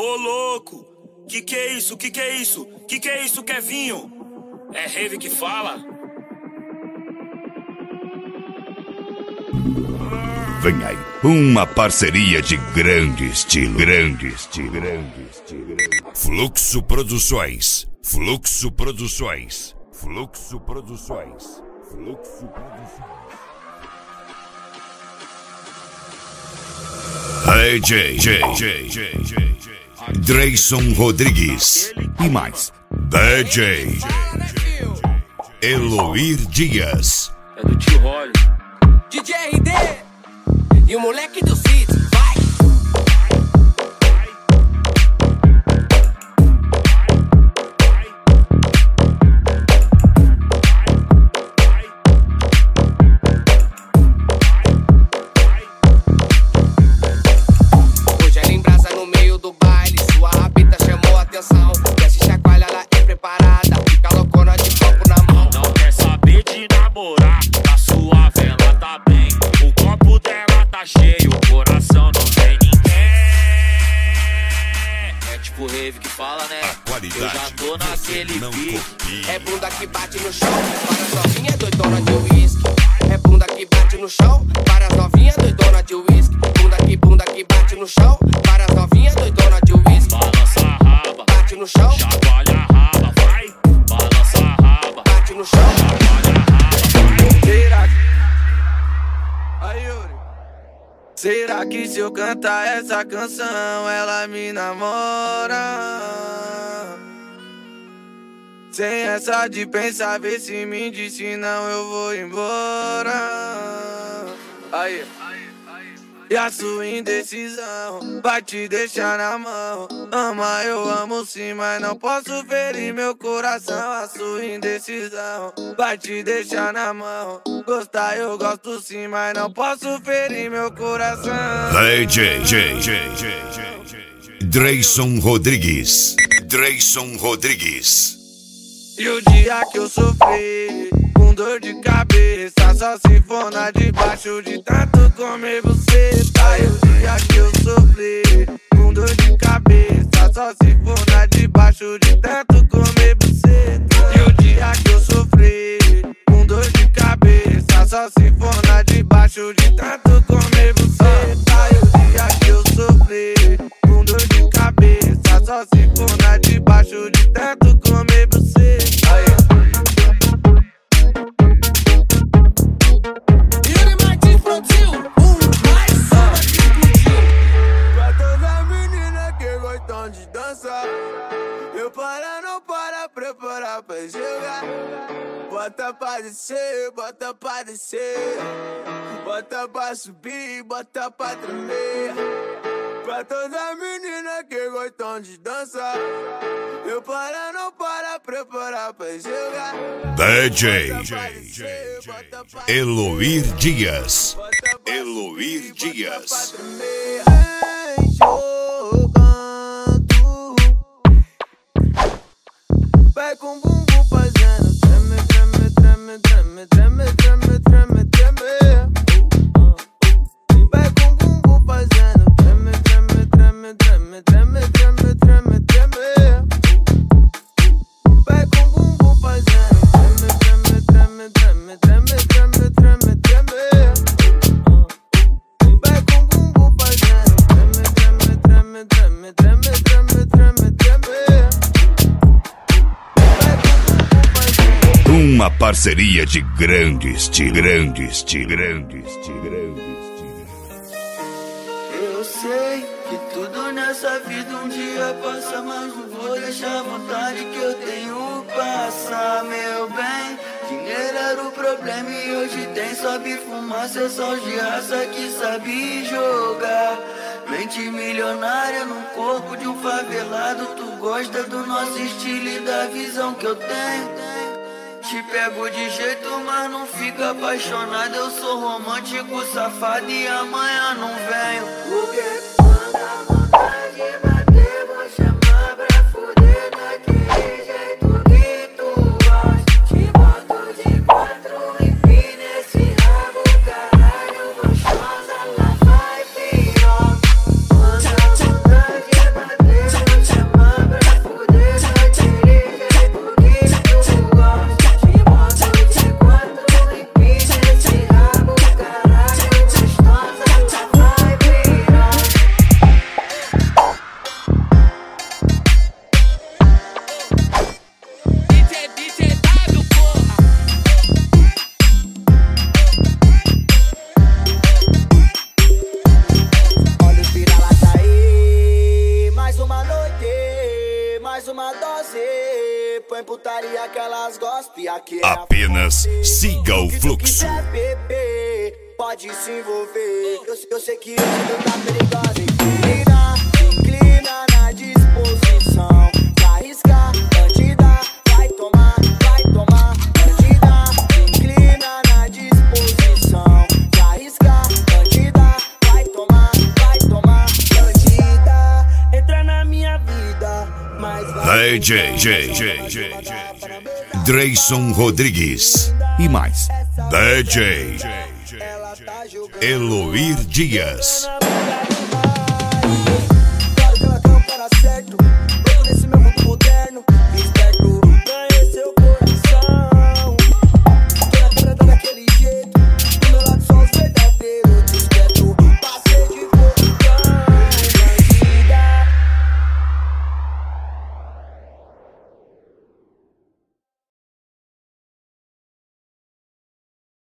Ô louco, que é isso? Que é isso? Que é isso, Kevinho? É rave que fala? Vem aí, uma parceria de grande estilo. Fluxo Produções. Dreyson Rodrigues e mais DJ Eloir Dias. É do tio Rolly. DJ RD e o moleque do sítio, vai! Hoje ela embrasa no meio do baile, sua rabita chamou a atenção. Desce chacoalha, ela é preparada, fica loucona de copo na mão. Não quer saber de namorar, tá suave, ela tá bem. O copo dela tá cheio, o coração não tem ninguém. É tipo rave que fala, né? Eu já tô naquele pique. É bunda que bate no chão, para as novinhas doidona de uísque. É bunda que bate no chão, para as novinhas doidona de uísque. Bunda que bate no chão, para as novinhas doidona de uísque. Balança a raba, Bate no chão, chacoalha a raba, vai. Balança a raba, bate no chão. chacoalha a raba. Será que... Aí, Yuri. Será que se eu cantar essa canção ela me namora? Sem essa de pensar, ver se me disse não eu vou embora. Aí. E a sua indecisão vai te deixar na mão. Ama, eu amo sim, mas não posso ferir meu coração. A sua indecisão vai te deixar na mão. Gostar eu gosto sim, mas não posso ferir meu coração. Dreyson Rodrigues. E o dia que eu sofri com dor de cabeça, só se for na debaixo de tanto comer você. Tá, e o dia que eu sofri com dor de cabeça, só se for na debaixo de tanto comer você. E o dia que eu sofri com dor de cabeça, só se for na debaixo de tanto comer você. Tá, e o dia que eu sofri com dor de cabeça, só se for na debaixo de tanto comer você. Yuri Martins produziu mais uma que explodiu. Pra toda menina que gostam de dançar, eu não para preparar pra jogar. Bota pra descer, bota pra descer. Bota pra subir, bota pra tremer. Pra toda menina que gostam de dançar, eu não para preparar pra jogar. DJ Eloir Dias. Vem jogando, vai com bumbum fazendo treme, treme, treme, treme, treme, treme, treme, treme. Vai com bumbum fazendo treme, treme, treme, treme, treme, treme, treme, treme. Vai com bumbum fazendo treme, treme, treme, treme, treme, treme, treme, treme. Vai com bumbum fazendo treme, treme, treme, treme, treme, treme, treme, treme. Vai com bumbum fazendo. Uma parceria de grande estilo. Eu sei que tudo nessa vida um dia passa, mas não vou deixar a vontade que eu tenho passar, meu bem. Dinheiro era o problema e hoje tem sobe fumaça, é só de raça que sabe jogar. Mente milionária no corpo de um favelado, tu gosta do nosso estilo e da visão que eu tenho. Te pego de jeito, mas não fica apaixonado. Eu sou romântico, safado e amanhã não venho. O que manda vontade de bater, vou chamar pra fuder daquele jeito que tu gosta. Te boto de quatro e pin nesse rabo, caralho, gostosa, lá vai pior. Manda vontade de bater, vou põe putaria que elas gostam. E aqui é Apenas siga o fluxo. Se quiser beber, pode se envolver. Eu sei que hoje não tá perigosa. Inclina na disposição. Se arriscar, bandida, vai tomar, bandida. Inclina na disposição. Se arriscar, bandida, vai tomar, bandida. Entra na minha vida, mas vai. DJ Dreyson Rodrigues. E mais, DJ Eloir Dias.